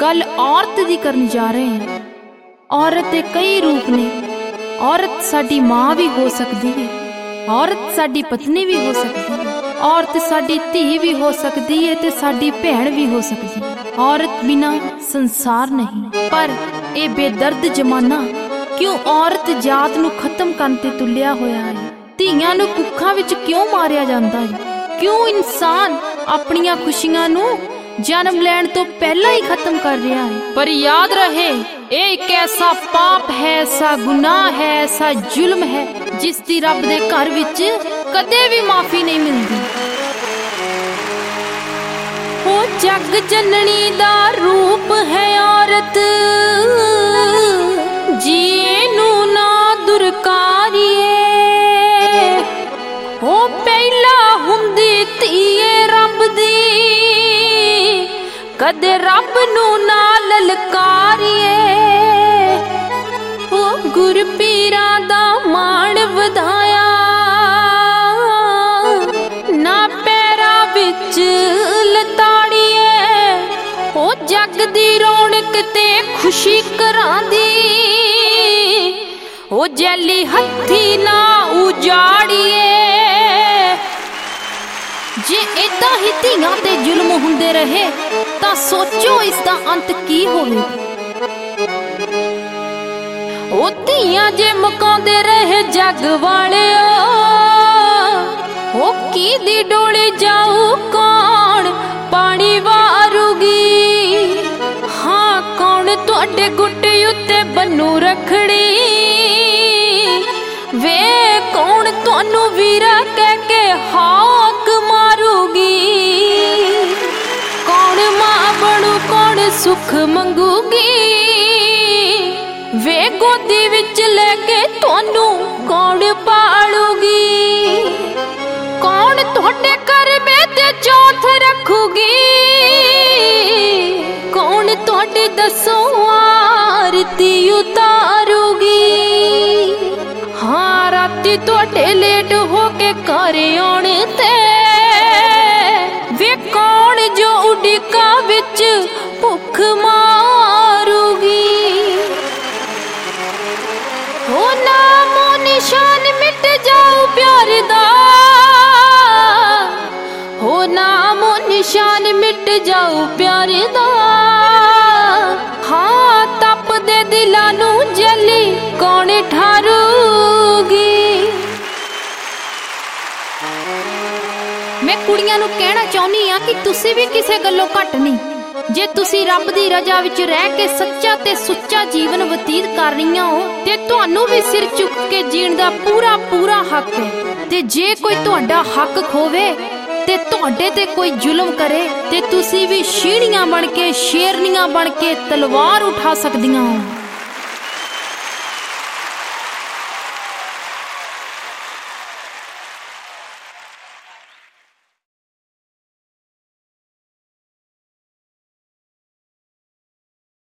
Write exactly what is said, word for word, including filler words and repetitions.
गल औरत दी करन जा रहे हैं। औरत दे कई रूप ने। औरत साडी माँ भी हो सकती है, औरत साडी पत्नी भी हो सकती है, औरत साडी धी भी हो सकती है ते साडी भैन भी हो सकती है। औरत बिना संसार नहीं। पर ए बेदर्द जमाना क्यों औरत जात नू खत्म करन ते तुलिया होया है? धीआं नू कुखां विच क्यों मारिया जांदा है? क्यों इंसान अपनियां खुशियां नू जन्म लैण तो पहला ही खत्म कर रहा है? पर याद रहे, ये एक ऐसा पाप है, ऐसा गुनाह है, ऐसा जुल्म है जिसकी रब दे घर विच कदे भी माफी नहीं मिलती। ओ जग जननी दा रूप है औरत, जिए नू ना दुरकारिए। ओ पहला हुंदी धीए रब दी, कदे रब नू ना ललकारिए। ओ गुर पीरा दा मान वधाया, ना पैरा विच लताड़िए। ओ जग दी रौनक ते खुशी करांदी, ओ जैली हथी ना उजाड़िए। जे इदा ही धीआं ते जुल्म हुंदे रहे तां सोचो इसदा अंत की होवे। ओ धीआं जे मुकांदे रहे जग वाले, ओ की दी डोले जाऊ कौन पानी वारूगी? हाँ कौन तुहाडे गुट्टे उत्ते बन्नू रखड़ी? वे कौन तुहानू वीरा कह के हाक मारूगी? कौन मां बनू कौन सुख मंगूगी? वे गोदी विच लेके तुहानू कौन पालूगी? कौन तुहाडे घर ते चौथ रखूगी? कौन तुहाडी दसो आरती उतारूगी? हाँ राती तुहाडे लेट होके घर आउण ते वे कौन जो उडिका विच भुख मारूगी? हो नामो निशान मिट जाऊ प्यार दा, हो नामो निशान मिट जाऊ प्यार दा। हाँ तप दे दिलां नू जली कौन ठारूगी? मैं कुड़ियां नू कहना चाहुंदी हां कि तुसी भी किसे गल्लों घट नहीं। जे तुसी रब दी रजा विच रह के सच्चा ते सुच्चा जीवन बतीत कर रहीआं हो ते तुहानू भी सिर चुक के जीण दा पूरा पूरा हक है। ते जे कोई तुहाडा हक खोवे ते तुहाडे ते कोई जुल्म करे ते तुसी भी शीणियां बन के शेरनियां बन के तलवार उठा सकदियां हो।